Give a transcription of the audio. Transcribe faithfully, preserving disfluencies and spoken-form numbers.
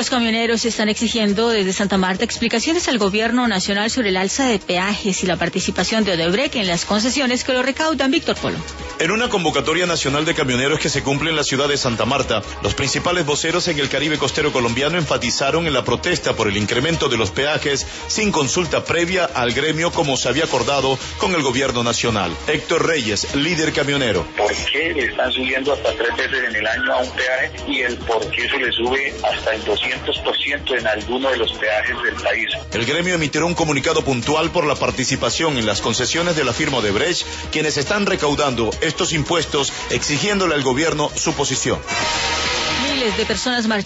Los camioneros están exigiendo desde Santa Marta explicaciones al gobierno nacional sobre el alza de peajes y la participación de Odebrecht en las concesiones que lo recaudan. Víctor Polo. En una convocatoria nacional de camioneros que se cumple en la ciudad de Santa Marta, los principales voceros en el Caribe costero colombiano enfatizaron en la protesta por el incremento de los peajes sin consulta previa al gremio como se había acordado con el gobierno nacional. Héctor Reyes, líder camionero. ¿Por qué le están subiendo hasta tres veces en el año a un peaje y el por qué se le sube hasta el doscientos por ciento en alguno de los peajes del país? El gremio emitirá un comunicado puntual por la participación en las concesiones de la firma Odebrecht, quienes están recaudando estos impuestos, exigiéndole al gobierno su posición. Miles de personas marcharon